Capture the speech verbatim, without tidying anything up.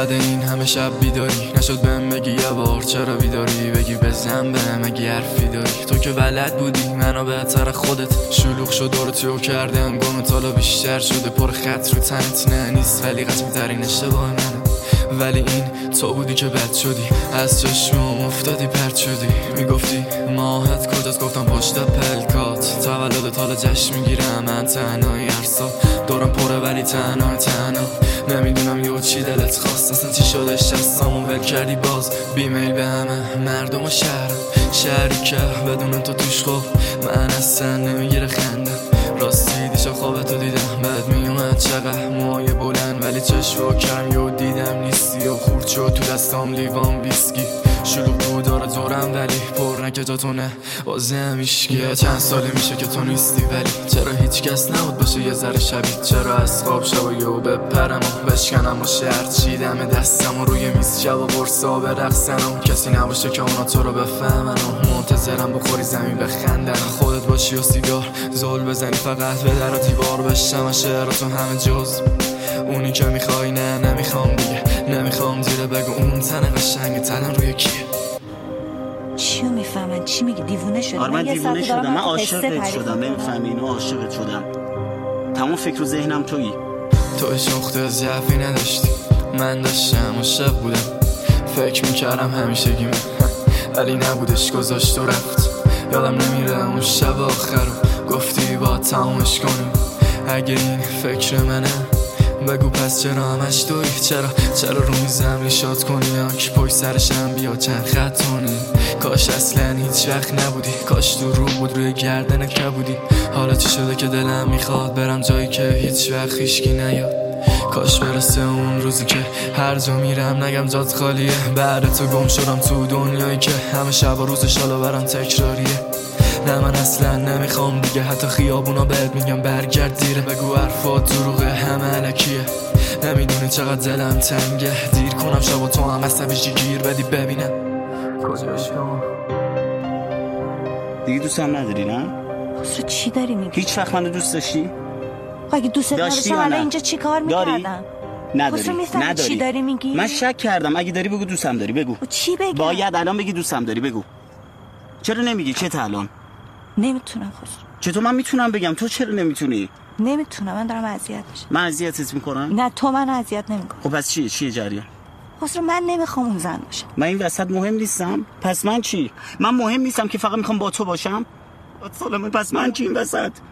بعد این همه شب بیداری نشد بهم بگی یه بار چرا بیداری، بگی بزن بهم اگه حرفی داری. تو که بلد بودی منو بهتر خودت شلوغ شد و رو تیو کردم گم تالا بیشتر شده پر خط رو تنت نه نیست ولی قسمی ترین اشتباه منه. ولی این تو بودی که بد شدی از چشمم افتادی پرد شدی. میگفتی ماهت کجاست گفتم پشت پلکات تولدت حالا جشن میگیرم من تنهایی هر سال دورم پره ولی تنها تنها نمیدونم یه چی دلت خواست اصلا چی شدش دستامو ول کردی باز بیمیل به همه مردم و شهرم شهری که بدون تو توش خوب من اصلا نمیگیره خنده. راستی دیشب خوابتو دیدم بعد میومد چقدر موهای بلند ولی چشم و کرم یو دیدم نیستی و خورد شد تو دستام لیوان ویسکی شلوغ بود داره دورم ولی پر نکه جاتونه بازم ایشگیه. چند ساله میشه که تو نیستی ولی چرا هیچ کس نبود باشه یه ذره شبیه، چرا از خواب شب و یهو بپرم و بشکنم و شرط چیدم دستم و روی میز شب و برسا برقصن و کسی نباشه که اونا تو رو بفهمن و منتظرم بخوری زمین بخندن خودت باشی و سیگار زل بزنی فقط به در و دیوار بشم و شعراتو همه جز اونی که میخوای نه نمیخوام دیگه نمیخوام زیره بگو اون تن قشنگ تنم روی کیه. چیو میفهمن چی میگی دیوونه شدم؟ آره من دیوونه شدم من عاشقت شدم نمیفهمی اینو عاشقت شدم تمام فکر و ذهنم تویی. تو عشق ضعفی نداشتی من داشتم و شب بودم فکر میکردم همیشگی من ولی نبودش گذاشت و رفت یادم نمیره اون شب آخر رو گفتی با تمامش کنیم اگه این فکر منه بگو پس چرا همش توی چرا چرا رو میزم شاد کنی آنک پای سرشم بیا چند خط کنی کاش اصلا هیچ وقت نبودی کاش تو رو بود روی گردنت که بودی حالا چی شده که دلم میخواد برم جایی که هیچ وقت هیچکی نیاد کاش برسه اون روزی که هر جا میرم نگم جات خالیه بعد تو گم شدم تو دنیایی که همه شب و روزش حالا برام تکراریه. نه من اصلا نمیخوام دیگه حتی خیابونا بهت میگم برگرد دیره بگو حرفات دروغه همه علکیه نمیدونی چقدر دلم تنگه دیر کنم شب و تو هم عصبیشی گیر بدی ببینم کجاش کنم دیگه دوست هم نداری نه؟ خسرو چی داری میگی؟ هیچ وقت منو دوست داشتی؟ اگه دوست داشتم الان اینجا چی کار میکردم؟ نداری نداری چی داری میگی؟ من شک کردم اگه داری بگو دوستم داری بگو چی بگم؟ باید الان بگی دوستم داری بگو چرا نمیگی چه تا الان؟ نمیتونم خسرو. چطور من میتونم بگم تو چرا نمیتونی؟ نمیتونم من دارم اذیت میشم. من اذیتت میکنم؟ نه تو من اذیت نمیکنی. خب پس چیه چیه جریان؟ خسرو من نمیخوام اون زن باشم. من این وسط مهم نیستم؟ پس من چی؟ من مهم نیستم که فقط میخوام با تو باشم؟ سلامه پس من چی این وسط؟